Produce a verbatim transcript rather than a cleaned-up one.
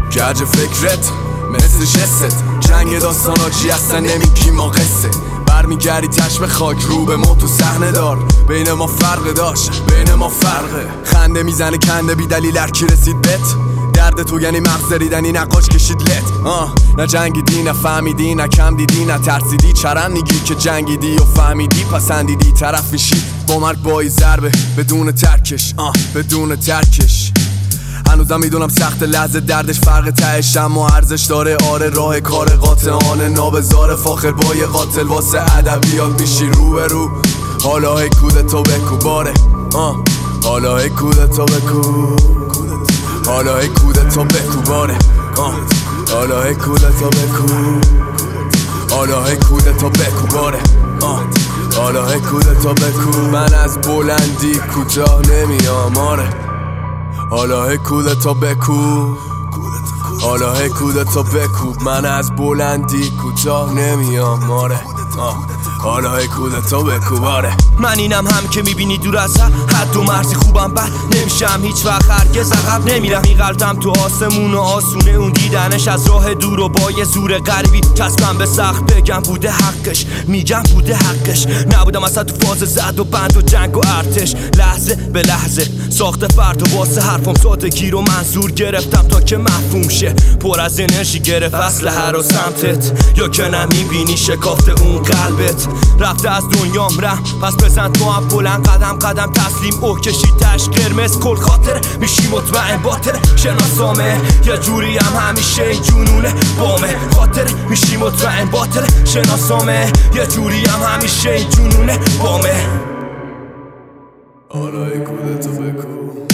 گرج فکرت مثل جست، جنگ داستانا چی هستن نمیگی ما قصه. برمیگردی تشم خاک رو به ما تو صحنه دار، بین ما فرق داشت بین ما فرقه. خنده میزنه کنده بی دلیل هرکی رسید بت، درد تو یعنی مغز ریدنی نقاش کشید لت. آه نه جنگیدی نه فهمیدی نه کم دیدی نه ترسیدی، چرا میگی که جنگیدی و فهمیدی پسندیدی طرف میشی با مرگ بایی ضربه بدون ترکش. آه بدون ترکش هنوزم میدونم سخت لحظه دردش فرق تهش، اما ارزش داره. آره راه کار قاطعانه نابزار فاخر با یه قاتل واسه ادبیات میشی رو به رو. حالا هی کودتو بکو باره، آه حالا هی کودتو بکو، حالا هی کودتو بکو باره، آه حالا هی کودتو بکو، حالا هی کودتو بکو باره، آه حالا هی کودتو بکو. من از بلندی کوتاه نمیام آره، حالا هی کودتو بکو، حالا هی کودتو بکو. من از بلندی کوتاه نمیام آره، حالا هی کودتو بکو باره. من اینم هم که میبینی دور از حد و مرزی خوبم بد نمیشم هیچ وقت هرگز عقب نمیرم. میغلطم تو آسمون و آسونه اون دیدنش از راه دور و با یه زور غریبی چسبم به سخت بگم بوده حقش، میگم بوده حقش. نبودم اصلا تو فاز زد و بند و جنگ و ارتش، لحظه به لحظه ساخته فرد و واسه حرفم سادگی رو منظور گرفتم تا که مفهوم شه. پر از انرژی گرفت اسلحه رو سمتت، یا که نمیبینی شکافت اون قلبت. رفته از دنیام رم پس بزن تو هم بلند قدم قدم تسلیم او کشی تش قرمز کل خاطر میشی مطمئن باطل شناسامه. یه جوری هم همیشه جنونه بامه خاطر میشی مطمئن باطل شناسامه. یه جوری هم همیشه جنونه بامه. حالا هی کودتو بکو،